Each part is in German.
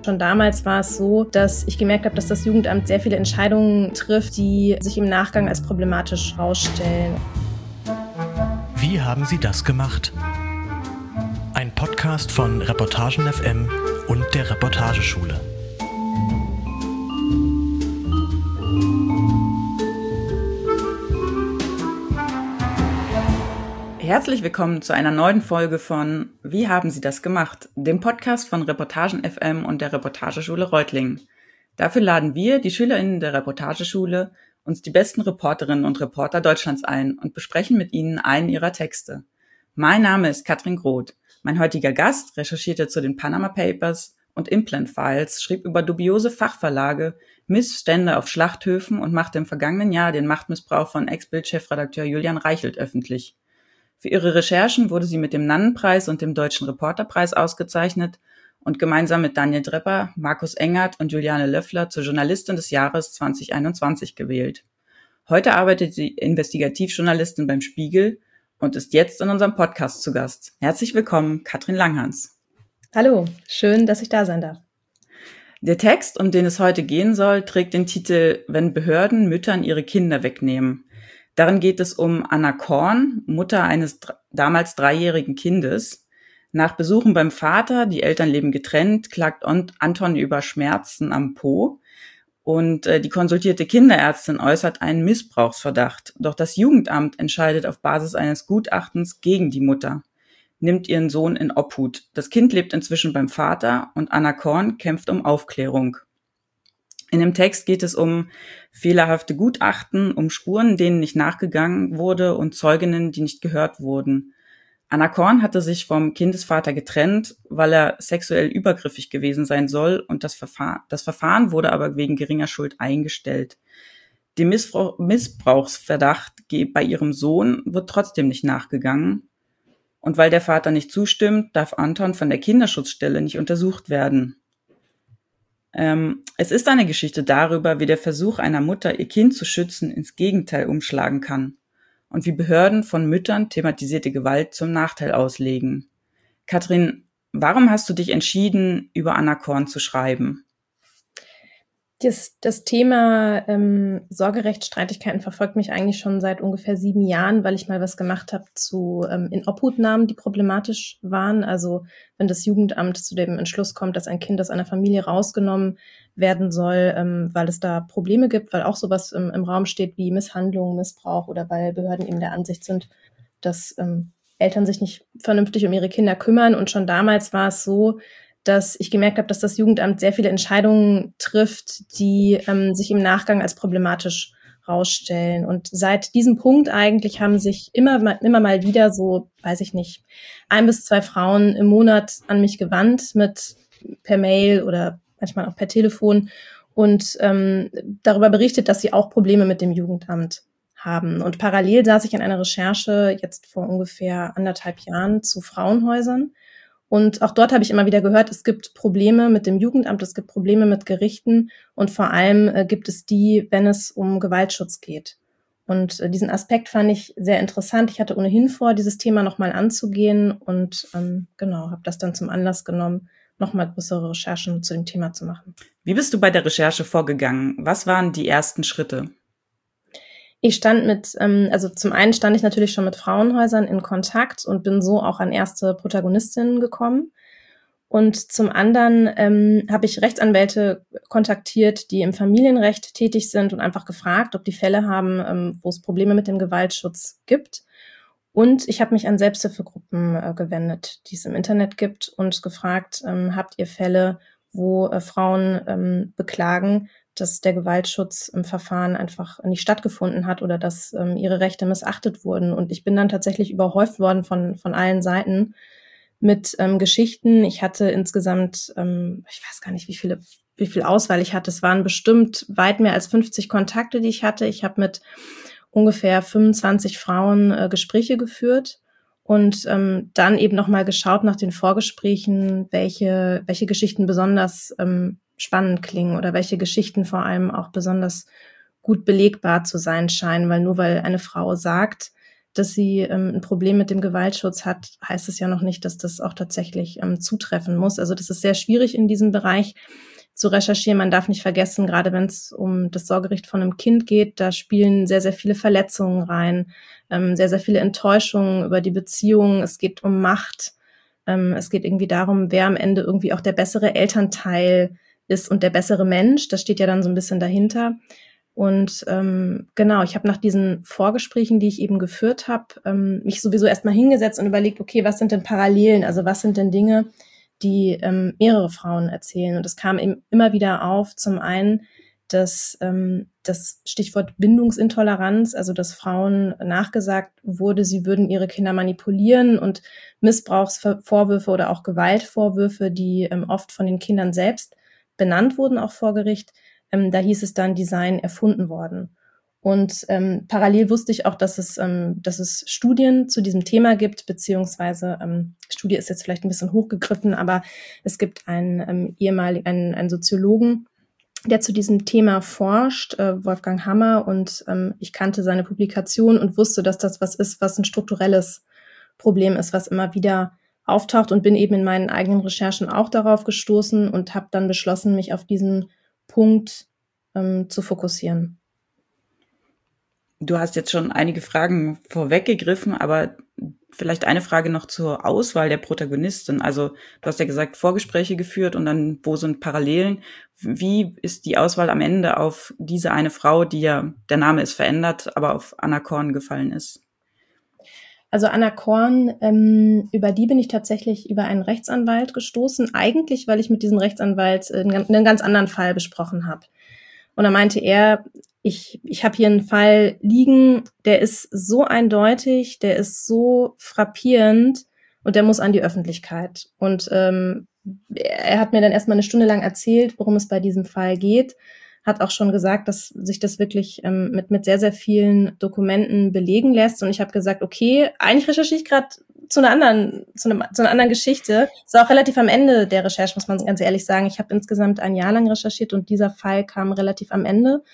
Schon damals war es so, dass ich gemerkt habe, dass das Jugendamt sehr viele Entscheidungen trifft, die sich im Nachgang als problematisch herausstellen. Wie haben Sie das gemacht? Ein Podcast von Reportagen FM und der Reportageschule. Herzlich willkommen zu einer neuen Folge von Wie haben Sie das gemacht? Dem Podcast von Reportagen FM und der Reportageschule Reutlingen. Dafür laden wir, die SchülerInnen der Reportageschule, uns die besten Reporterinnen und Reporter Deutschlands ein und besprechen mit ihnen einen ihrer Texte. Mein Name ist Katrin Groth. Mein heutiger Gast recherchierte zu den Panama Papers und Implant Files, schrieb über dubiose Fachverlage, Missstände auf Schlachthöfen und machte im vergangenen Jahr den Machtmissbrauch von Ex-Bild-Chefredakteur Julian Reichelt öffentlich. Für ihre Recherchen wurde sie mit dem Nannenpreis und dem Deutschen Reporterpreis ausgezeichnet und gemeinsam mit Daniel Drepper, Markus Engert und Juliane Löffler zur Journalistin des Jahres 2021 gewählt. Heute arbeitet sie Investigativjournalistin beim Spiegel und ist jetzt in unserem Podcast zu Gast. Herzlich willkommen, Katrin Langhans. Hallo, schön, dass ich da sein darf. Der Text, um den es heute gehen soll, trägt den Titel »Wenn Behörden Müttern ihre Kinder wegnehmen«. Darin geht es um Anna Korn, Mutter eines damals 3-jährigen Kindes. Nach Besuchen beim Vater, die Eltern leben getrennt, klagt Anton über Schmerzen am Po. Und die konsultierte Kinderärztin äußert einen Missbrauchsverdacht. Doch das Jugendamt entscheidet auf Basis eines Gutachtens gegen die Mutter, nimmt ihren Sohn in Obhut. Das Kind lebt inzwischen beim Vater und Anna Korn kämpft um Aufklärung. In dem Text geht es um fehlerhafte Gutachten, um Spuren, denen nicht nachgegangen wurde und Zeuginnen, die nicht gehört wurden. Anna Korn hatte sich vom Kindesvater getrennt, weil er sexuell übergriffig gewesen sein soll und das Verfahren wurde aber wegen geringer Schuld eingestellt. Dem Missbrauchsverdacht bei ihrem Sohn wird trotzdem nicht nachgegangen. Und weil der Vater nicht zustimmt, darf Anton von der Kinderschutzstelle nicht untersucht werden. Es ist eine Geschichte darüber, wie der Versuch einer Mutter, ihr Kind zu schützen, ins Gegenteil umschlagen kann und wie Behörden von Müttern thematisierte Gewalt zum Nachteil auslegen. Katrin, warum hast du dich entschieden, über Anna Korn zu schreiben? Das Thema Sorgerechtsstreitigkeiten verfolgt mich eigentlich schon seit ungefähr 7 Jahren, weil ich mal was gemacht habe zu Inobhutnahmen, die problematisch waren. Also wenn das Jugendamt zu dem Entschluss kommt, dass ein Kind aus einer Familie rausgenommen werden soll, weil es da Probleme gibt, weil auch sowas im Raum steht wie Misshandlung, Missbrauch oder weil Behörden eben der Ansicht sind, dass Eltern sich nicht vernünftig um ihre Kinder kümmern. Und schon damals war es so, dass ich gemerkt habe, dass das Jugendamt sehr viele Entscheidungen trifft, die sich im Nachgang als problematisch herausstellen. Und seit diesem Punkt eigentlich haben sich immer mal wieder so, weiß ich nicht, 1 bis 2 Frauen im Monat an mich gewandt, per Mail oder manchmal auch per Telefon und darüber berichtet, dass sie auch Probleme mit dem Jugendamt haben. Und parallel saß ich an einer Recherche jetzt vor ungefähr 1,5 Jahren zu Frauenhäusern. Und auch dort habe ich immer wieder gehört, es gibt Probleme mit dem Jugendamt, es gibt Probleme mit Gerichten und vor allem gibt es die, wenn es um Gewaltschutz geht. Und diesen Aspekt fand ich sehr interessant. Ich hatte ohnehin vor, dieses Thema nochmal anzugehen und habe das dann zum Anlass genommen, nochmal größere Recherchen zu dem Thema zu machen. Wie bist du bei der Recherche vorgegangen? Was waren die ersten Schritte? Ich stand zum einen stand ich natürlich schon mit Frauenhäusern in Kontakt und bin so auch an erste Protagonistinnen gekommen. Und zum anderen habe ich Rechtsanwälte kontaktiert, die im Familienrecht tätig sind und einfach gefragt, ob die Fälle haben, wo es Probleme mit dem Gewaltschutz gibt. Und ich habe mich an Selbsthilfegruppen gewendet, die es im Internet gibt und gefragt, habt ihr Fälle, wo Frauen beklagen, dass der Gewaltschutz im Verfahren einfach nicht stattgefunden hat oder dass ihre Rechte missachtet wurden. Und ich bin dann tatsächlich überhäuft worden von allen Seiten mit Geschichten. Ich hatte insgesamt, ich weiß gar nicht, wie viel Auswahl ich hatte. Es waren bestimmt weit mehr als 50 Kontakte, die ich hatte. Ich habe mit ungefähr 25 Frauen Gespräche geführt und dann eben nochmal geschaut nach den Vorgesprächen, welche Geschichten besonders spannend klingen oder welche Geschichten vor allem auch besonders gut belegbar zu sein scheinen, weil nur weil eine Frau sagt, dass sie ein Problem mit dem Gewaltschutz hat, heißt es ja noch nicht, dass das auch tatsächlich zutreffen muss. Also das ist sehr schwierig in diesem Bereich zu recherchieren. Man darf nicht vergessen, gerade wenn es um das Sorgerecht von einem Kind geht, da spielen sehr, sehr viele Verletzungen rein, sehr, sehr viele Enttäuschungen über die Beziehung. Es geht um Macht. Es geht irgendwie darum, wer am Ende irgendwie auch der bessere Elternteil ist und der bessere Mensch. Das steht ja dann so ein bisschen dahinter. Und genau, ich habe nach diesen Vorgesprächen, die ich eben geführt habe, mich sowieso erstmal hingesetzt und überlegt, okay, was sind denn Parallelen? Also was sind denn Dinge, die mehrere Frauen erzählen? Und es kam eben immer wieder auf, zum einen, dass das Stichwort Bindungsintoleranz, also dass Frauen nachgesagt wurde, sie würden ihre Kinder manipulieren, und Missbrauchsvorwürfe oder auch Gewaltvorwürfe, die oft von den Kindern selbst benannt wurden, auch vor Gericht, da hieß es dann, die seien erfunden worden. Und parallel wusste ich auch, dass es Studien zu diesem Thema gibt, beziehungsweise Studie ist jetzt vielleicht ein bisschen hochgegriffen, aber es gibt einen Soziologen, der zu diesem Thema forscht, Wolfgang Hammer, und ich kannte seine Publikation und wusste, dass das was ist, was ein strukturelles Problem ist, was immer wieder auftaucht, und bin eben in meinen eigenen Recherchen auch darauf gestoßen und habe dann beschlossen, mich auf diesen Punkt zu fokussieren. Du hast jetzt schon einige Fragen vorweggegriffen, aber vielleicht eine Frage noch zur Auswahl der Protagonistin. Also du hast ja gesagt, Vorgespräche geführt und dann, wo sind Parallelen? Wie ist die Auswahl am Ende auf diese eine Frau, die ja, der Name ist verändert, aber auf Anna Korn gefallen ist? Also Anna Korn, über die bin ich tatsächlich über einen Rechtsanwalt gestoßen, eigentlich, weil ich mit diesem Rechtsanwalt einen ganz anderen Fall besprochen habe. Und da meinte er, ich habe hier einen Fall liegen, der ist so eindeutig, der ist so frappierend und der muss an die Öffentlichkeit. Und er hat mir dann erstmal eine Stunde lang erzählt, worum es bei diesem Fall geht, hat auch schon gesagt, dass sich das wirklich mit sehr, sehr vielen Dokumenten belegen lässt. Und ich habe gesagt, okay, eigentlich recherchiere ich gerade zu einer anderen Geschichte. Das war auch relativ am Ende der Recherche, muss man ganz ehrlich sagen. Ich habe insgesamt ein Jahr lang recherchiert und dieser Fall kam relativ am Ende.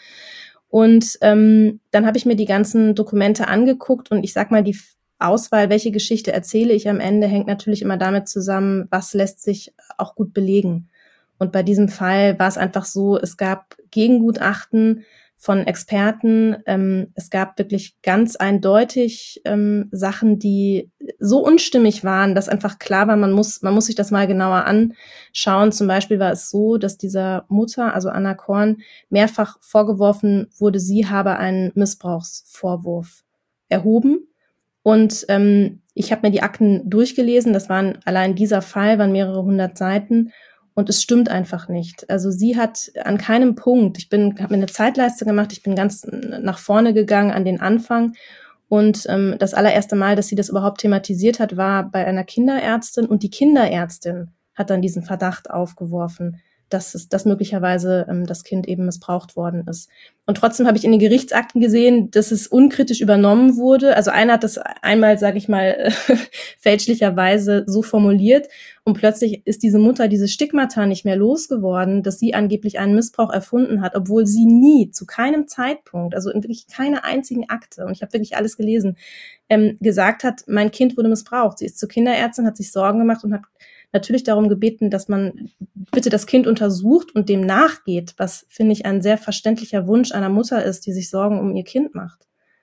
Und dann habe ich mir die ganzen Dokumente angeguckt, und ich sag mal, die Auswahl, welche Geschichte erzähle ich am Ende, hängt natürlich immer damit zusammen, was lässt sich auch gut belegen. Und bei diesem Fall war es einfach so, es gab Gegengutachten von Experten. Es gab wirklich ganz eindeutig Sachen, die so unstimmig waren, dass einfach klar war, man muss sich das mal genauer anschauen. Zum Beispiel war es so, dass dieser Mutter, also Anna Korn, mehrfach vorgeworfen wurde, sie habe einen Missbrauchsvorwurf erhoben. Und ich habe mir die Akten durchgelesen. Das waren allein dieser Fall, waren mehrere 100 Seiten. Und es stimmt einfach nicht. Also sie hat an keinem Punkt, habe mir eine Zeitleiste gemacht, ich bin ganz nach vorne gegangen an den Anfang. Und das allererste Mal, dass sie das überhaupt thematisiert hat, war bei einer Kinderärztin. Und die Kinderärztin hat dann diesen Verdacht aufgeworfen, dass möglicherweise das Kind eben missbraucht worden ist. Und trotzdem habe ich in den Gerichtsakten gesehen, dass es unkritisch übernommen wurde. Also einer hat das einmal, sage ich mal, fälschlicherweise so formuliert, und plötzlich ist diese Mutter diese Stigmata nicht mehr losgeworden, dass sie angeblich einen Missbrauch erfunden hat, obwohl sie nie, zu keinem Zeitpunkt, also in wirklich keiner einzigen Akte, und ich habe wirklich alles gelesen, gesagt hat, mein Kind wurde missbraucht. Sie ist zur Kinderärztin, hat sich Sorgen gemacht und hat natürlich darum gebeten, dass man bitte das Kind untersucht und dem nachgeht, was, finde ich, ein sehr verständlicher Wunsch einer Mutter ist, die sich Sorgen um ihr Kind macht.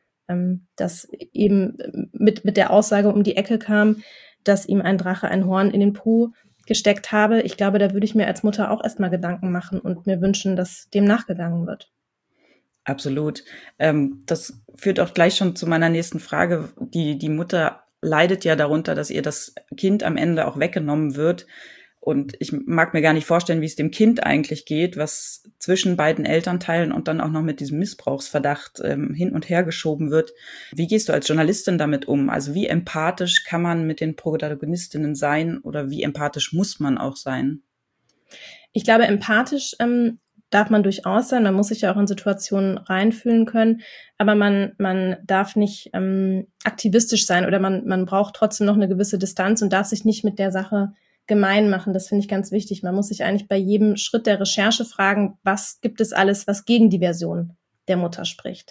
Dass eben mit der Aussage um die Ecke kam, dass ihm ein Drache ein Horn in den Po gesteckt habe. Ich glaube, da würde ich mir als Mutter auch erstmal Gedanken machen und mir wünschen, dass dem nachgegangen wird. Absolut. Das führt auch gleich schon zu meiner nächsten Frage. Die Mutter leidet ja darunter, dass ihr das Kind am Ende auch weggenommen wird. Und ich mag mir gar nicht vorstellen, wie es dem Kind eigentlich geht, was zwischen beiden Elternteilen und dann auch noch mit diesem Missbrauchsverdacht hin und her geschoben wird. Wie gehst du als Journalistin damit um? Also wie empathisch kann man mit den Protagonistinnen sein oder wie empathisch muss man auch sein? Ich glaube, empathisch darf man durchaus sein. Man muss sich ja auch in Situationen reinfühlen können. Aber man darf nicht aktivistisch sein, oder man braucht trotzdem noch eine gewisse Distanz und darf sich nicht mit der Sache gemein machen. Das finde ich ganz wichtig. Man muss sich eigentlich bei jedem Schritt der Recherche fragen, was gibt es alles, was gegen die Version der Mutter spricht.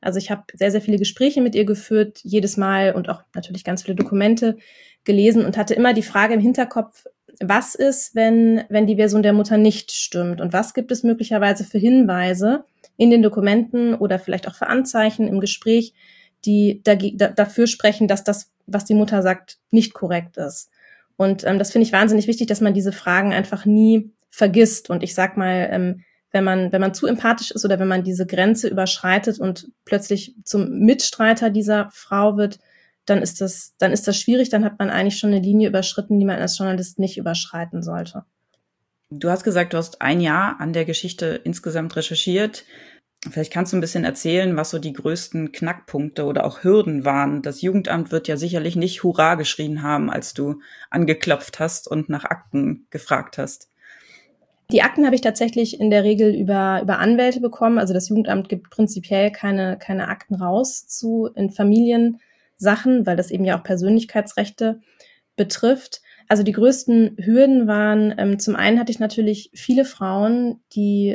Also ich habe sehr, sehr viele Gespräche mit ihr geführt, jedes Mal, und auch natürlich ganz viele Dokumente gelesen und hatte immer die Frage im Hinterkopf, was ist, wenn die Version der Mutter nicht stimmt? Und was gibt es möglicherweise für Hinweise in den Dokumenten oder vielleicht auch für Anzeichen im Gespräch, die dafür sprechen, dass das, was die Mutter sagt, nicht korrekt ist? Und das finde ich wahnsinnig wichtig, dass man diese Fragen einfach nie vergisst. Und ich sag mal, wenn man zu empathisch ist oder wenn man diese Grenze überschreitet und plötzlich zum Mitstreiter dieser Frau wird, dann ist das schwierig, dann hat man eigentlich schon eine Linie überschritten, die man als Journalist nicht überschreiten sollte. Du hast gesagt, du hast 1 Jahr an der Geschichte insgesamt recherchiert. Vielleicht kannst du ein bisschen erzählen, was so die größten Knackpunkte oder auch Hürden waren. Das Jugendamt wird ja sicherlich nicht Hurra geschrien haben, als du angeklopft hast und nach Akten gefragt hast. Die Akten habe ich tatsächlich in der Regel über Anwälte bekommen. Also das Jugendamt gibt prinzipiell keine Akten raus in Familiensachen, weil das eben ja auch Persönlichkeitsrechte betrifft. Also die größten Hürden waren, zum einen hatte ich natürlich viele Frauen, die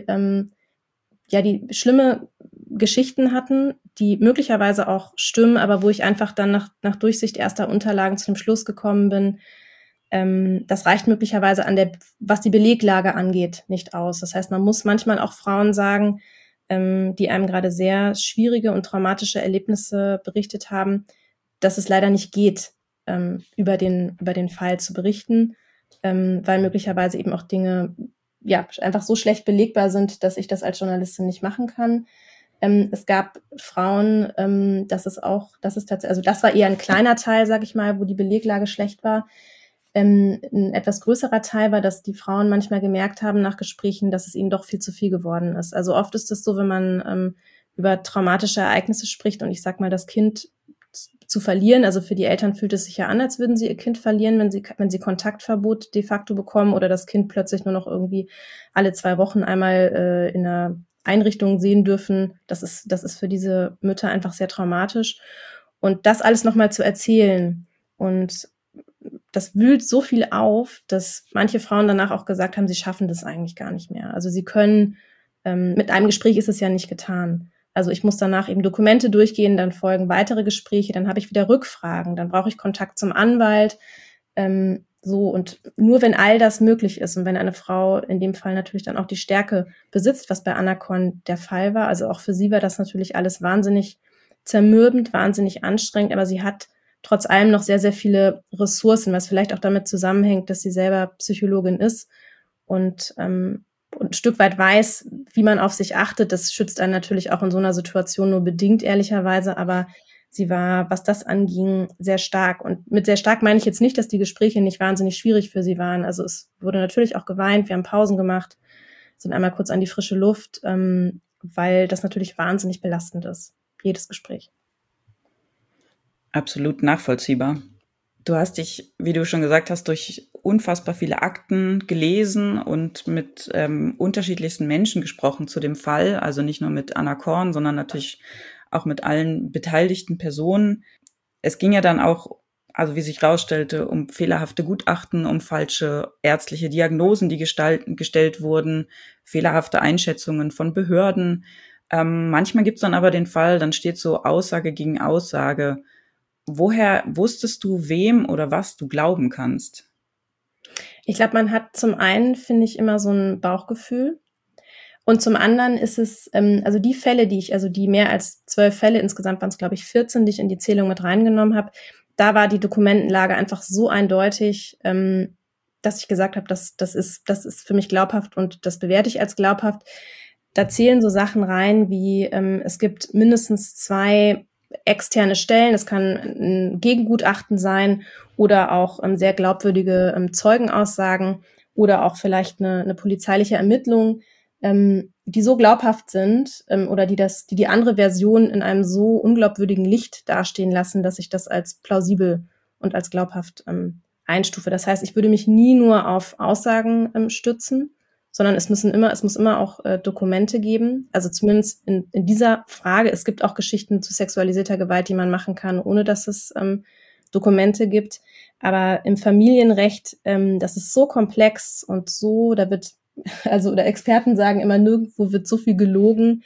schlimme Geschichten hatten, die möglicherweise auch stimmen, aber wo ich einfach dann nach Durchsicht erster Unterlagen zu dem Schluss gekommen bin, das reicht möglicherweise was die Beleglage angeht, nicht aus. Das heißt, man muss manchmal auch Frauen sagen, die einem gerade sehr schwierige und traumatische Erlebnisse berichtet haben, dass es leider nicht geht, über den Fall zu berichten, weil möglicherweise eben auch Dinge einfach so schlecht belegbar sind, dass ich das als Journalistin nicht machen kann. Es gab Frauen, das war eher ein kleiner Teil, sag ich mal, wo die Beleglage schlecht war. Ein etwas größerer Teil war, dass die Frauen manchmal gemerkt haben nach Gesprächen, dass es ihnen doch viel zu viel geworden ist. Also oft ist es so, wenn man über traumatische Ereignisse spricht und ich sag mal, das Kind zu verlieren, also für die Eltern fühlt es sich ja an, als würden sie ihr Kind verlieren, wenn sie Kontaktverbot de facto bekommen oder das Kind plötzlich nur noch irgendwie alle 2 Wochen einmal in einer Einrichtung sehen dürfen. Das ist für diese Mütter einfach sehr traumatisch. Und das alles nochmal zu erzählen, und das wühlt so viel auf, dass manche Frauen danach auch gesagt haben, sie schaffen das eigentlich gar nicht mehr. Also sie können, mit einem Gespräch ist es ja nicht getan. Also ich muss danach eben Dokumente durchgehen, dann folgen weitere Gespräche, dann habe ich wieder Rückfragen, dann brauche ich Kontakt zum Anwalt. Und nur wenn all das möglich ist und wenn eine Frau in dem Fall natürlich dann auch die Stärke besitzt, was bei Anna Korn der Fall war, also auch für sie war das natürlich alles wahnsinnig zermürbend, wahnsinnig anstrengend, aber sie hat trotz allem noch sehr, sehr viele Ressourcen, was vielleicht auch damit zusammenhängt, dass sie selber Psychologin ist und ein Stück weit weiß, wie man auf sich achtet. Das schützt einen natürlich auch in so einer Situation nur bedingt, ehrlicherweise, aber sie war, was das anging, sehr stark. Und mit sehr stark meine ich jetzt nicht, dass die Gespräche nicht wahnsinnig schwierig für sie waren. Also es wurde natürlich auch geweint, wir haben Pausen gemacht, sind einmal kurz an die frische Luft, weil das natürlich wahnsinnig belastend ist, jedes Gespräch. Absolut nachvollziehbar. Du hast dich, wie du schon gesagt hast, durch unfassbar viele Akten gelesen und mit unterschiedlichsten Menschen gesprochen zu dem Fall. Also nicht nur mit Anna Korn, sondern natürlich auch mit allen beteiligten Personen. Es ging ja dann auch, also wie sich herausstellte, um fehlerhafte Gutachten, um falsche ärztliche Diagnosen, die gestellt wurden, fehlerhafte Einschätzungen von Behörden. Manchmal gibt es dann aber den Fall, dann steht so Aussage gegen Aussage. Woher wusstest du, wem oder was du glauben kannst? Ich glaube, man hat zum einen, finde ich, immer so ein Bauchgefühl. Und zum anderen ist es, also die Fälle, die mehr als 12 Fälle, insgesamt waren es, glaube ich, 14, die ich in die Zählung mit reingenommen habe, da war die Dokumentenlage einfach so eindeutig, dass ich gesagt habe, das ist für mich glaubhaft und das bewerte ich als glaubhaft. Da zählen so Sachen rein wie, es gibt mindestens 2 externe Stellen, es kann ein Gegengutachten sein oder auch sehr glaubwürdige Zeugenaussagen oder auch vielleicht eine polizeiliche Ermittlung, die so glaubhaft sind oder die andere Version in einem so unglaubwürdigen Licht dastehen lassen, dass ich das als plausibel und als glaubhaft einstufe. Das heißt, ich würde mich nie nur auf Aussagen stützen, sondern es muss immer auch Dokumente geben. Also zumindest in dieser Frage. Es gibt auch Geschichten zu sexualisierter Gewalt, die man machen kann, ohne dass es Dokumente gibt. Aber im Familienrecht, das ist so komplex und so, oder Experten sagen immer, nirgendwo wird so viel gelogen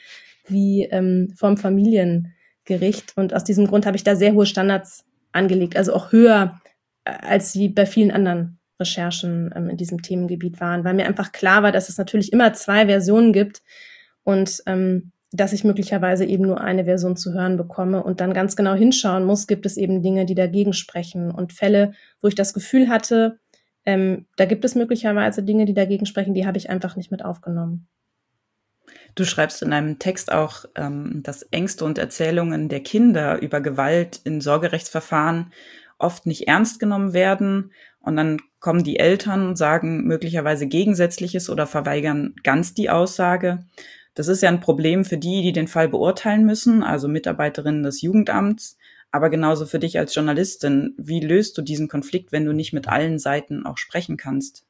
wie vom Familiengericht. Und aus diesem Grund habe ich da sehr hohe Standards angelegt, also auch höher, als sie bei vielen anderen Recherchen in diesem Themengebiet waren, weil mir einfach klar war, dass es natürlich immer 2 Versionen gibt und dass ich möglicherweise eben nur eine Version zu hören bekomme und dann ganz genau hinschauen muss, gibt es eben Dinge, die dagegen sprechen und Fälle, wo ich das Gefühl hatte, da gibt es möglicherweise Dinge, die dagegen sprechen, die habe ich einfach nicht mit aufgenommen. Du schreibst in einem Text auch, dass Ängste und Erzählungen der Kinder über Gewalt in Sorgerechtsverfahren oft nicht ernst genommen werden und dann kommen die Eltern und sagen möglicherweise Gegensätzliches oder verweigern ganz die Aussage. Das ist ja ein Problem für die, die den Fall beurteilen müssen, also Mitarbeiterinnen des Jugendamts, aber genauso für dich als Journalistin. Wie löst du diesen Konflikt, wenn du nicht mit allen Seiten auch sprechen kannst?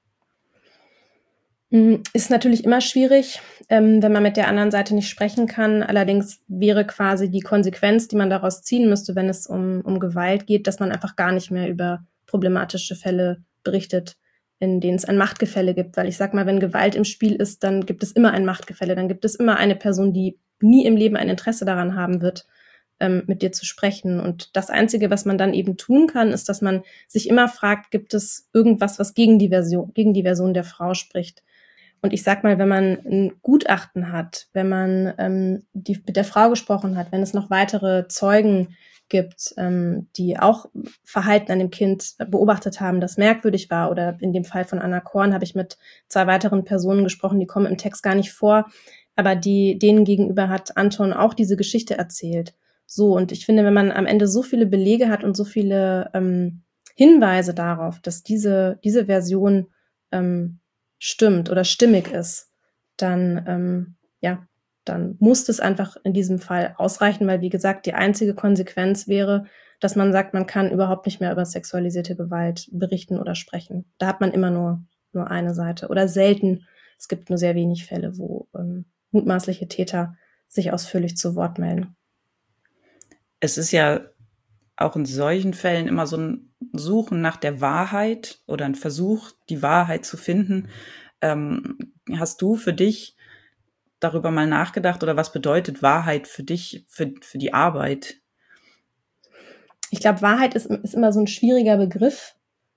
Ist natürlich immer schwierig, wenn man mit der anderen Seite nicht sprechen kann. Allerdings wäre quasi die Konsequenz, die man daraus ziehen müsste, wenn es um Gewalt geht, dass man einfach gar nicht mehr über problematische Fälle berichtet, in denen es ein Machtgefälle gibt. Weil ich sag mal, wenn Gewalt im Spiel ist, dann gibt es immer ein Machtgefälle. Dann gibt es immer eine Person, die nie im Leben ein Interesse daran haben wird, mit dir zu sprechen. Und das Einzige, was man dann eben tun kann, ist, dass man sich immer fragt, gibt es irgendwas, was gegen die Version der Frau spricht? Und ich sag mal, wenn man ein Gutachten hat, wenn man mit der Frau gesprochen hat, wenn es noch weitere Zeugen gibt, die auch Verhalten an dem Kind beobachtet haben, das merkwürdig war, oder in dem Fall von Anna Korn habe ich mit 2 weiteren Personen gesprochen, die kommen im Text gar nicht vor, aber denen gegenüber hat Anton auch diese Geschichte erzählt. So, und ich finde, wenn man am Ende so viele Belege hat und so viele Hinweise darauf, dass diese Version stimmt oder stimmig ist, dann muss es einfach in diesem Fall ausreichen, weil, wie gesagt, die einzige Konsequenz wäre, dass man sagt, man kann überhaupt nicht mehr über sexualisierte Gewalt berichten oder sprechen. Da hat man immer nur eine Seite oder selten. Es gibt nur sehr wenig Fälle, wo mutmaßliche Täter sich ausführlich zu Wort melden. Es ist ja auch in solchen Fällen immer so ein Suchen nach der Wahrheit oder ein Versuch, die Wahrheit zu finden. Hast du für dich darüber mal nachgedacht oder was bedeutet Wahrheit für dich, für die Arbeit? Ich glaube, Wahrheit ist immer so ein schwieriger Begriff.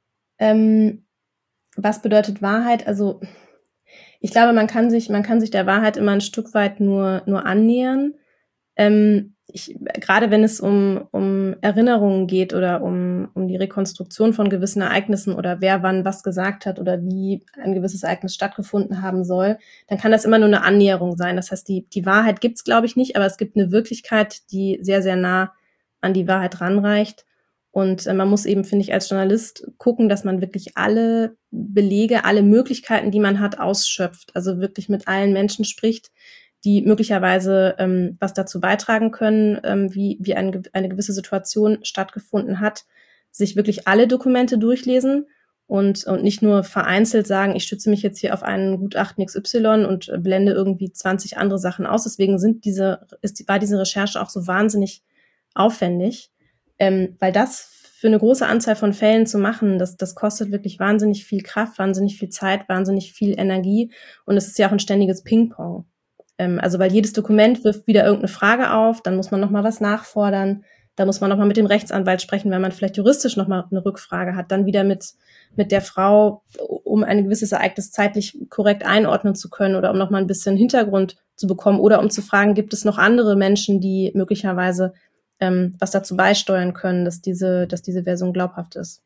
Was bedeutet Wahrheit? Also ich glaube, man kann sich der Wahrheit immer ein Stück weit nur annähern. Gerade wenn es um Erinnerungen geht oder um die Rekonstruktion von gewissen Ereignissen oder wer wann was gesagt hat oder wie ein gewisses Ereignis stattgefunden haben soll, dann kann das immer nur eine Annäherung sein. Das heißt, die Wahrheit gibt's, glaube ich, nicht, aber es gibt eine Wirklichkeit, die sehr, sehr nah an die Wahrheit ranreicht. Und man muss eben, finde ich, als Journalist gucken, dass man wirklich alle Belege, alle Möglichkeiten, die man hat, ausschöpft. Also wirklich mit allen Menschen spricht, die möglicherweise was dazu beitragen können, wie eine gewisse Situation stattgefunden hat, sich wirklich alle Dokumente durchlesen und nicht nur vereinzelt sagen, ich stütze mich jetzt hier auf einen Gutachten XY und blende irgendwie 20 andere Sachen aus. Deswegen war diese Recherche auch so wahnsinnig aufwendig, weil das für eine große Anzahl von Fällen zu machen, das kostet wirklich wahnsinnig viel Kraft, wahnsinnig viel Zeit, wahnsinnig viel Energie und es ist ja auch ein ständiges Ping-Pong. Also weil jedes Dokument wirft wieder irgendeine Frage auf, dann muss man nochmal was nachfordern, da muss man nochmal mit dem Rechtsanwalt sprechen, wenn man vielleicht juristisch nochmal eine Rückfrage hat, dann wieder mit der Frau, um ein gewisses Ereignis zeitlich korrekt einordnen zu können oder um nochmal ein bisschen Hintergrund zu bekommen oder um zu fragen, gibt es noch andere Menschen, die möglicherweise was dazu beisteuern können, dass diese Version glaubhaft ist.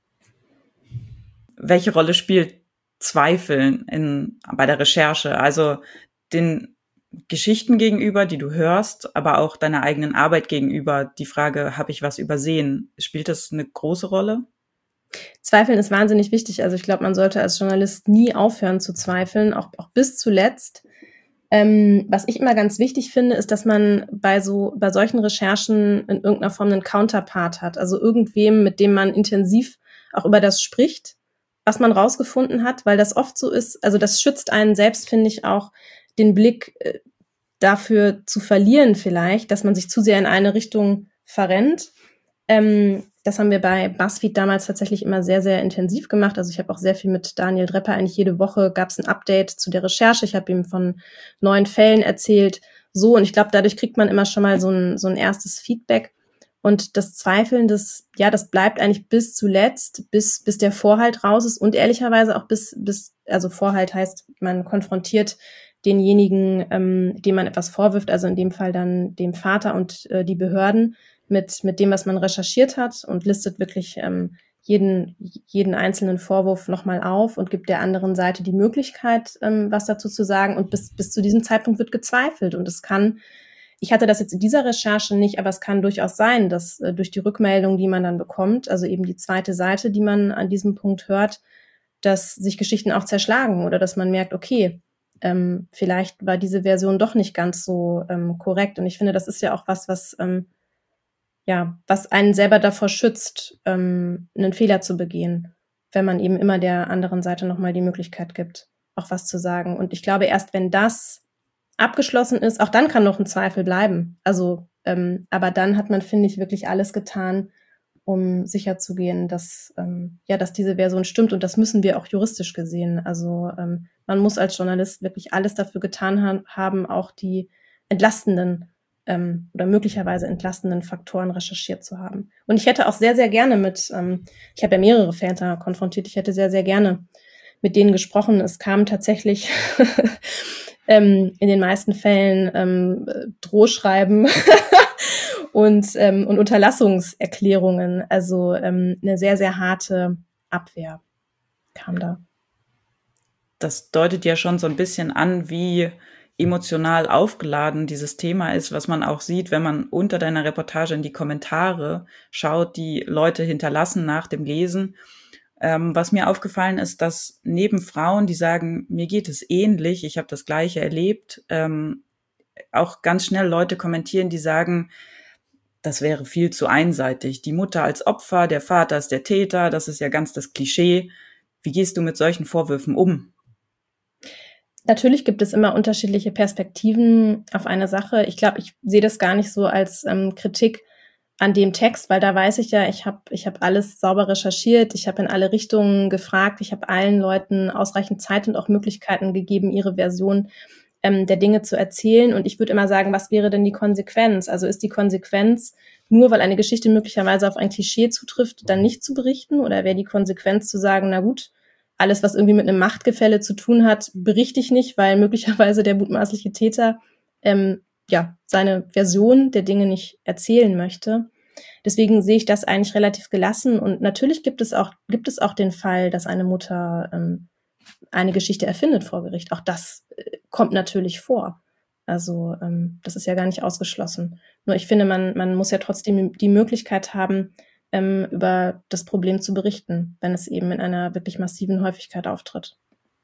Welche Rolle spielt Zweifel bei der Recherche? Also den Geschichten gegenüber, die du hörst, aber auch deiner eigenen Arbeit gegenüber, die Frage, habe ich was übersehen? Spielt das eine große Rolle? Zweifeln ist wahnsinnig wichtig. Also ich glaube, man sollte als Journalist nie aufhören zu zweifeln, auch bis zuletzt. Was ich immer ganz wichtig finde, ist, dass man bei solchen Recherchen in irgendeiner Form einen Counterpart hat. Also irgendwem, mit dem man intensiv auch über das spricht, was man rausgefunden hat, weil das oft so ist. Also das schützt einen selbst, finde ich, auch den Blick dafür zu verlieren vielleicht, dass man sich zu sehr in eine Richtung verrennt. Das haben wir bei BuzzFeed damals tatsächlich immer sehr, sehr intensiv gemacht. Also ich habe auch sehr viel mit Daniel Drepper, eigentlich jede Woche gab es ein Update zu der Recherche. Ich habe ihm von neuen Fällen erzählt so. Und ich glaube, dadurch kriegt man immer schon mal so ein erstes Feedback. Und das Zweifeln, das bleibt eigentlich bis zuletzt, bis der Vorhalt raus ist und ehrlicherweise auch also Vorhalt heißt, man konfrontiert denjenigen, dem man etwas vorwirft, also in dem Fall dann dem Vater und die Behörden mit dem, was man recherchiert hat und listet wirklich jeden einzelnen Vorwurf nochmal auf und gibt der anderen Seite die Möglichkeit, was dazu zu sagen. Und bis zu diesem Zeitpunkt wird gezweifelt. Und ich hatte das jetzt in dieser Recherche nicht, aber es kann durchaus sein, dass durch die Rückmeldung, die man dann bekommt, also eben die zweite Seite, die man an diesem Punkt hört, dass sich Geschichten auch zerschlagen oder dass man merkt, okay, vielleicht war diese Version doch nicht ganz so korrekt. Und ich finde, das ist ja auch was einen selber davor schützt, einen Fehler zu begehen, wenn man eben immer der anderen Seite nochmal die Möglichkeit gibt, auch was zu sagen. Und ich glaube, erst wenn das abgeschlossen ist, auch dann kann noch ein Zweifel bleiben. Also, aber dann hat man, finde ich, wirklich alles getan, um sicherzugehen, dass diese Version stimmt. Und das müssen wir auch juristisch gesehen. Also man muss als Journalist wirklich alles dafür getan haben, auch die entlastenden oder möglicherweise entlastenden Faktoren recherchiert zu haben. Und ich hätte auch sehr, sehr gerne ich habe ja mehrere Väter konfrontiert, ich hätte sehr, sehr gerne mit denen gesprochen. Es kam tatsächlich in den meisten Fällen Drohschreiben und Unterlassungserklärungen. Also eine sehr, sehr harte Abwehr kam da. Das deutet ja schon so ein bisschen an, wie emotional aufgeladen dieses Thema ist, was man auch sieht, wenn man unter deiner Reportage in die Kommentare schaut, die Leute hinterlassen nach dem Lesen. Was mir aufgefallen ist, dass neben Frauen, die sagen, mir geht es ähnlich, ich habe das Gleiche erlebt, auch ganz schnell Leute kommentieren, die sagen, das wäre viel zu einseitig. Die Mutter als Opfer, der Vater ist der Täter, das ist ja ganz das Klischee. Wie gehst du mit solchen Vorwürfen um? Natürlich gibt es immer unterschiedliche Perspektiven auf eine Sache. Ich glaube, ich sehe das gar nicht so als Kritik an dem Text, weil da weiß ich ja, ich hab alles sauber recherchiert, ich habe in alle Richtungen gefragt, ich habe allen Leuten ausreichend Zeit und auch Möglichkeiten gegeben, ihre Version der Dinge zu erzählen. Und ich würde immer sagen, was wäre denn die Konsequenz? Also ist die Konsequenz, nur weil eine Geschichte möglicherweise auf ein Klischee zutrifft, dann nicht zu berichten? Oder wäre die Konsequenz zu sagen, na gut, alles, was irgendwie mit einem Machtgefälle zu tun hat, berichte ich nicht, weil möglicherweise der mutmaßliche Täter seine Version der Dinge nicht erzählen möchte. Deswegen sehe ich das eigentlich relativ gelassen. Und natürlich gibt es auch den Fall, dass eine Mutter eine Geschichte erfindet vor Gericht. Auch das kommt natürlich vor. Also das ist ja gar nicht ausgeschlossen. Nur ich finde, man muss ja trotzdem die Möglichkeit haben, über das Problem zu berichten, wenn es eben in einer wirklich massiven Häufigkeit auftritt.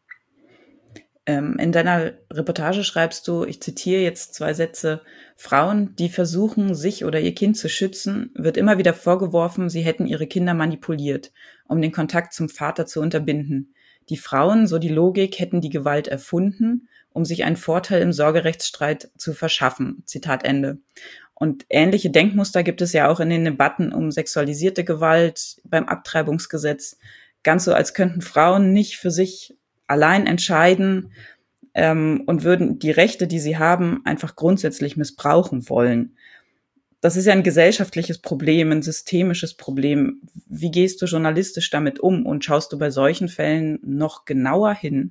In deiner Reportage schreibst du, ich zitiere jetzt 2 Sätze, Frauen, die versuchen, sich oder ihr Kind zu schützen, wird immer wieder vorgeworfen, sie hätten ihre Kinder manipuliert, um den Kontakt zum Vater zu unterbinden. Die Frauen, so die Logik, hätten die Gewalt erfunden, um sich einen Vorteil im Sorgerechtsstreit zu verschaffen. Zitat Ende. Und ähnliche Denkmuster gibt es ja auch in den Debatten um sexualisierte Gewalt beim Abtreibungsgesetz. Ganz so, als könnten Frauen nicht für sich allein entscheiden und würden die Rechte, die sie haben, einfach grundsätzlich missbrauchen wollen. Das ist ja ein gesellschaftliches Problem, ein systemisches Problem. Wie gehst du journalistisch damit um und schaust du bei solchen Fällen noch genauer hin?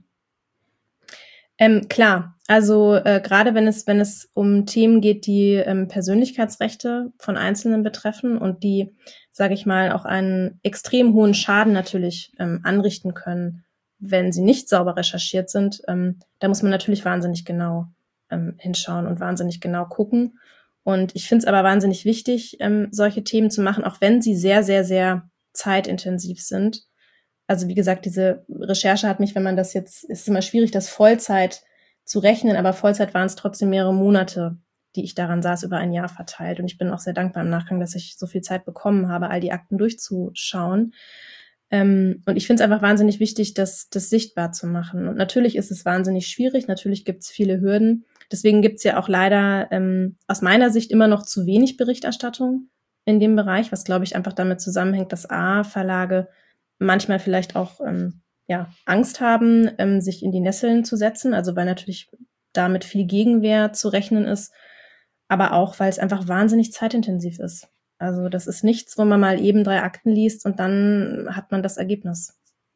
Klar, also gerade wenn es um Themen geht, die Persönlichkeitsrechte von Einzelnen betreffen und die, sage ich mal, auch einen extrem hohen Schaden natürlich anrichten können, wenn sie nicht sauber recherchiert sind, da muss man natürlich wahnsinnig genau hinschauen und wahnsinnig genau gucken. Und ich finde es aber wahnsinnig wichtig, solche Themen zu machen, auch wenn sie sehr, sehr, sehr zeitintensiv sind. Also wie gesagt, diese Recherche hat mich, wenn man das jetzt, ist immer schwierig, das Vollzeit zu rechnen, aber Vollzeit waren es trotzdem mehrere Monate, die ich daran saß, über ein Jahr verteilt. Und ich bin auch sehr dankbar im Nachgang, dass ich so viel Zeit bekommen habe, all die Akten durchzuschauen. Und ich finde es einfach wahnsinnig wichtig, das sichtbar zu machen. Und natürlich ist es wahnsinnig schwierig, natürlich gibt es viele Hürden. Deswegen gibt es ja auch leider aus meiner Sicht immer noch zu wenig Berichterstattung in dem Bereich, was, glaube ich, einfach damit zusammenhängt, dass Verlage manchmal vielleicht auch Angst haben, sich in die Nesseln zu setzen. Also weil natürlich damit viel Gegenwehr zu rechnen ist, aber auch, weil es einfach wahnsinnig zeitintensiv ist. Also das ist nichts, wo man mal eben 3 Akten liest und dann hat man das Ergebnis.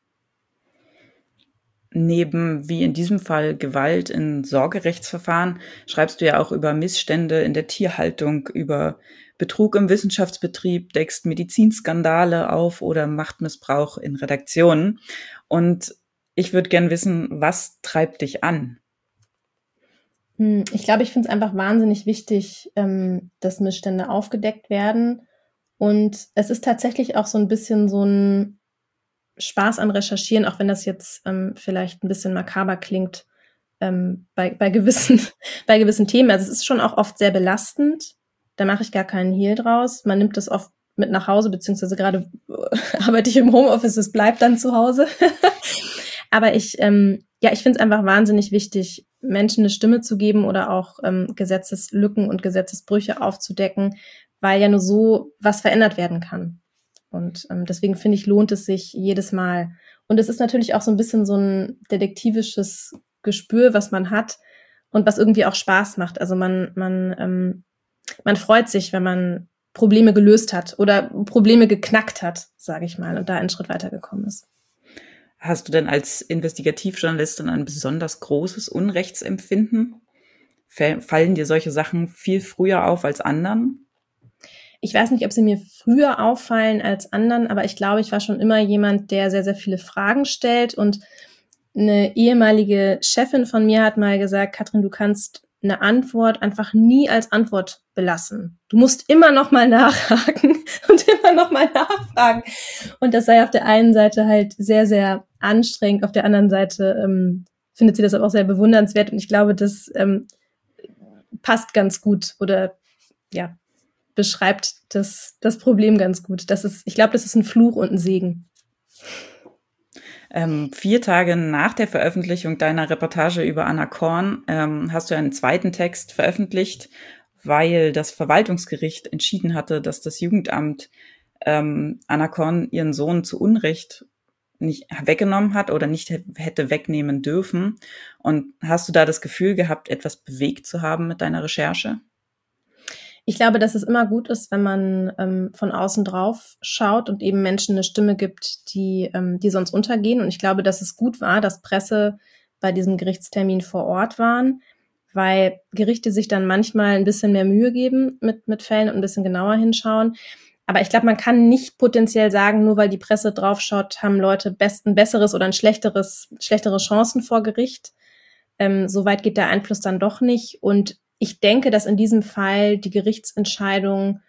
Neben, wie in diesem Fall, Gewalt in Sorgerechtsverfahren, schreibst du ja auch über Missstände in der Tierhaltung, über Betrug im Wissenschaftsbetrieb, deckst Medizinskandale auf oder Machtmissbrauch in Redaktionen. Und ich würde gern wissen, was treibt dich an? Ich glaube, ich finde es einfach wahnsinnig wichtig, dass Missstände aufgedeckt werden. Und es ist tatsächlich auch so ein bisschen so ein Spaß an Recherchieren, auch wenn das jetzt vielleicht ein bisschen makaber klingt bei gewissen Themen. Also es ist schon auch oft sehr belastend. Da mache ich gar keinen Hehl draus. Man nimmt das oft mit nach Hause, beziehungsweise gerade arbeite ich im Homeoffice, es bleibt dann zu Hause. Aber ich finde es einfach wahnsinnig wichtig, Menschen eine Stimme zu geben oder auch Gesetzeslücken und Gesetzesbrüche aufzudecken, weil ja nur so was verändert werden kann. Und deswegen finde ich, lohnt es sich jedes Mal. Und es ist natürlich auch so ein bisschen so ein detektivisches Gespür, was man hat und was irgendwie auch Spaß macht. Also man freut sich, wenn man Probleme gelöst hat oder Probleme geknackt hat, sage ich mal, und da einen Schritt weitergekommen ist. Hast du denn als Investigativjournalistin ein besonders großes Unrechtsempfinden? Fallen dir solche Sachen viel früher auf als anderen? Ich weiß nicht, ob sie mir früher auffallen als anderen, aber ich glaube, ich war schon immer jemand, der sehr, sehr viele Fragen stellt. Und eine ehemalige Chefin von mir hat mal gesagt, Katrin, du kannst eine Antwort einfach nie als Antwort belassen. Du musst immer noch mal nachhaken und immer noch mal nachfragen. Und das sei auf der einen Seite halt sehr, sehr anstrengend. Auf der anderen Seite findet sie das aber auch sehr bewundernswert. Und ich glaube, das passt ganz gut oder ja, beschreibt das Problem ganz gut. Ich glaube, das ist ein Fluch und ein Segen. 4 Tage nach der Veröffentlichung deiner Reportage über Anna Korn hast du einen zweiten Text veröffentlicht, weil das Verwaltungsgericht entschieden hatte, dass das Jugendamt Anna Korn ihren Sohn zu Unrecht nicht weggenommen hat oder nicht hätte wegnehmen dürfen. Und hast du da das Gefühl gehabt, etwas bewegt zu haben mit deiner Recherche? Ich glaube, dass es immer gut ist, wenn man von außen drauf schaut und eben Menschen eine Stimme gibt, die sonst untergehen. Und ich glaube, dass es gut war, dass Presse bei diesem Gerichtstermin vor Ort waren, weil Gerichte sich dann manchmal ein bisschen mehr Mühe geben mit Fällen und ein bisschen genauer hinschauen. Aber ich glaube, man kann nicht potenziell sagen, nur weil die Presse draufschaut, haben Leute ein besseres oder schlechtere Chancen vor Gericht. So weit geht der Einfluss dann doch nicht. Und ich denke, dass in diesem Fall die Gerichtsentscheidung,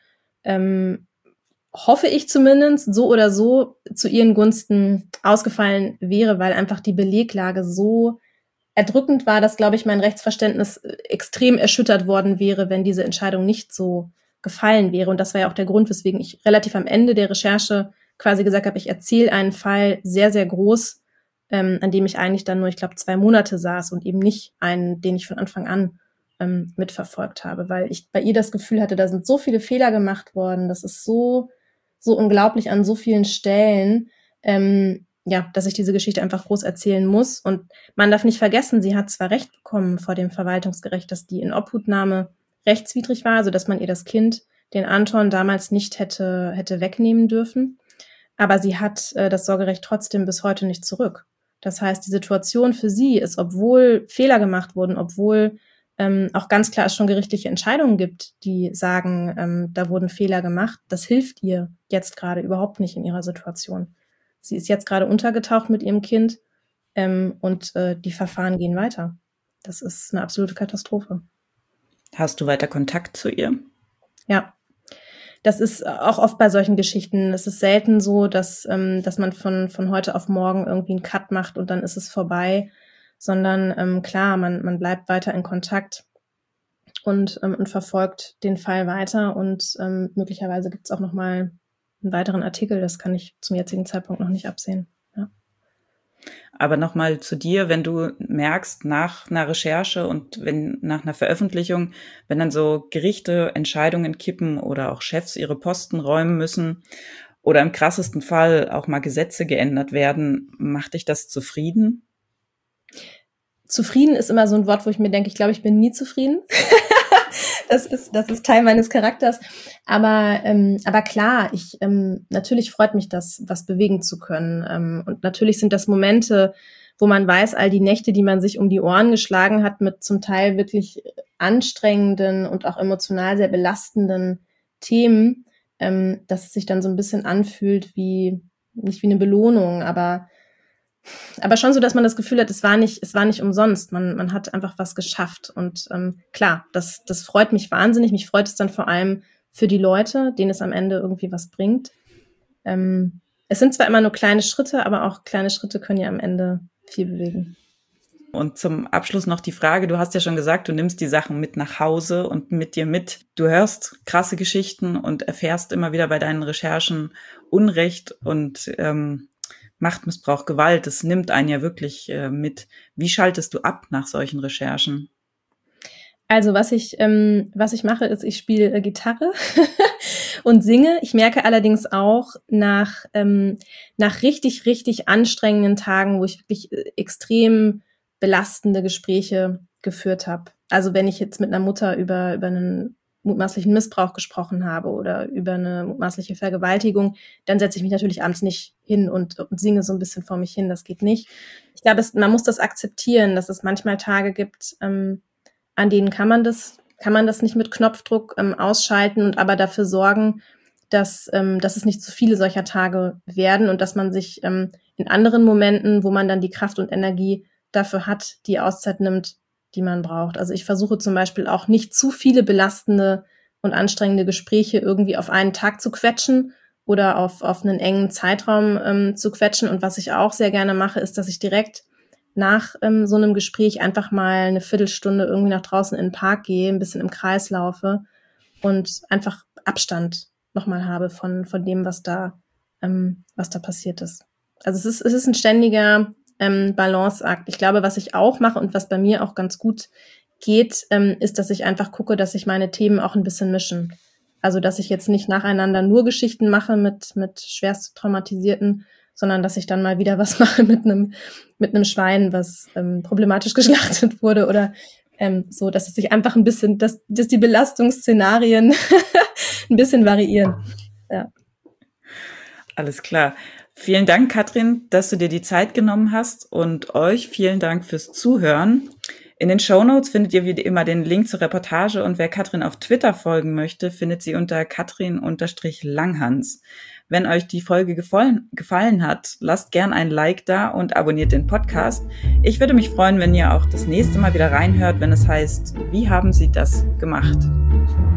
hoffe ich zumindest, so oder so zu ihren Gunsten ausgefallen wäre, weil einfach die Beleglage so erdrückend war, dass, glaube ich, mein Rechtsverständnis extrem erschüttert worden wäre, wenn diese Entscheidung nicht so gefallen wäre. Und das war ja auch der Grund, weswegen ich relativ am Ende der Recherche quasi gesagt habe, ich erzähle einen Fall sehr, sehr groß, an dem ich eigentlich dann nur, ich glaube, 2 Monate saß und eben nicht einen, den ich von Anfang an mitverfolgt habe, weil ich bei ihr das Gefühl hatte, da sind so viele Fehler gemacht worden, das ist so unglaublich an so vielen Stellen, dass ich diese Geschichte einfach groß erzählen muss. Und man darf nicht vergessen, sie hat zwar Recht bekommen vor dem Verwaltungsgericht, dass die Inobhutnahme rechtswidrig war, also dass man ihr das Kind, den Anton, damals nicht hätte wegnehmen dürfen, aber sie hat das Sorgerecht trotzdem bis heute nicht zurück. Das heißt, die Situation für sie ist, obwohl Fehler gemacht wurden, obwohl auch ganz klar es schon gerichtliche Entscheidungen gibt, die sagen, da wurden Fehler gemacht. Das hilft ihr jetzt gerade überhaupt nicht in ihrer Situation. Sie ist jetzt gerade untergetaucht mit ihrem Kind und die Verfahren gehen weiter. Das ist eine absolute Katastrophe. Hast du weiter Kontakt zu ihr? Ja, das ist auch oft bei solchen Geschichten. Es ist selten so, dass man von heute auf morgen irgendwie einen Cut macht und dann ist es vorbei, sondern klar, man bleibt weiter in Kontakt und verfolgt den Fall weiter und möglicherweise gibt es auch noch mal einen weiteren Artikel. Das kann ich zum jetzigen Zeitpunkt noch nicht absehen. Ja. Aber nochmal zu dir, wenn du merkst nach einer Recherche und wenn nach einer Veröffentlichung, wenn dann so Gerichte Entscheidungen kippen oder auch Chefs ihre Posten räumen müssen oder im krassesten Fall auch mal Gesetze geändert werden, macht dich das zufrieden? Zufrieden ist immer so ein Wort, wo ich mir denke, ich glaube, ich bin nie zufrieden. Das ist Teil meines Charakters. Aber klar, natürlich freut mich das, was bewegen zu können. Und natürlich sind das Momente, wo man weiß, all die Nächte, die man sich um die Ohren geschlagen hat, mit zum Teil wirklich anstrengenden und auch emotional sehr belastenden Themen, dass es sich dann so ein bisschen anfühlt nicht wie eine Belohnung, aber schon so, dass man das Gefühl hat, es war nicht umsonst. Man hat einfach was geschafft. Und klar, das freut mich wahnsinnig. Mich freut es dann vor allem für die Leute, denen es am Ende irgendwie was bringt. Es sind zwar immer nur kleine Schritte, aber auch kleine Schritte können ja am Ende viel bewegen. Und zum Abschluss noch die Frage, du hast ja schon gesagt, du nimmst die Sachen mit nach Hause und mit dir mit. Du hörst krasse Geschichten und erfährst immer wieder bei deinen Recherchen Unrecht und Machtmissbrauch, Gewalt. Das nimmt einen ja wirklich mit. Wie schaltest du ab nach solchen Recherchen? Also was ich mache, ist, ich spiele Gitarre und singe. Ich merke allerdings auch nach richtig, richtig anstrengenden Tagen, wo ich wirklich extrem belastende Gespräche geführt habe. Also wenn ich jetzt mit einer Mutter über einen mutmaßlichen Missbrauch gesprochen habe oder über eine mutmaßliche Vergewaltigung, dann setze ich mich natürlich abends nicht hin und singe so ein bisschen vor mich hin. Das geht nicht. Ich glaube, man muss das akzeptieren, dass es manchmal Tage gibt, an denen kann man das nicht mit Knopfdruck ausschalten und aber dafür sorgen, dass es nicht zu viele solcher Tage werden und dass man sich in anderen Momenten, wo man dann die Kraft und Energie dafür hat, die Auszeit nimmt, die man braucht. Also ich versuche zum Beispiel auch nicht zu viele belastende und anstrengende Gespräche irgendwie auf einen Tag zu quetschen oder auf einen engen Zeitraum zu quetschen. Und was ich auch sehr gerne mache, ist, dass ich direkt nach so einem Gespräch einfach mal eine Viertelstunde irgendwie nach draußen in den Park gehe, ein bisschen im Kreis laufe und einfach Abstand nochmal habe von dem, was da passiert ist. Also es ist ein ständiger Balanceakt. Ich glaube, was ich auch mache und was bei mir auch ganz gut geht, ist, dass ich einfach gucke, dass sich meine Themen auch ein bisschen mischen. Also, dass ich jetzt nicht nacheinander nur Geschichten mache mit schwerst traumatisierten, sondern dass ich dann mal wieder was mache mit einem Schwein, was problematisch geschlachtet wurde oder so, dass es sich einfach ein bisschen, dass die Belastungsszenarien ein bisschen variieren. Ja. Alles klar. Vielen Dank, Katrin, dass du dir die Zeit genommen hast und euch vielen Dank fürs Zuhören. In den Shownotes findet ihr wie immer den Link zur Reportage und wer Katrin auf Twitter folgen möchte, findet sie unter Katrin_Langhans. Wenn euch die Folge gefallen hat, lasst gern ein Like da und abonniert den Podcast. Ich würde mich freuen, wenn ihr auch das nächste Mal wieder reinhört, wenn es heißt, wie haben Sie das gemacht?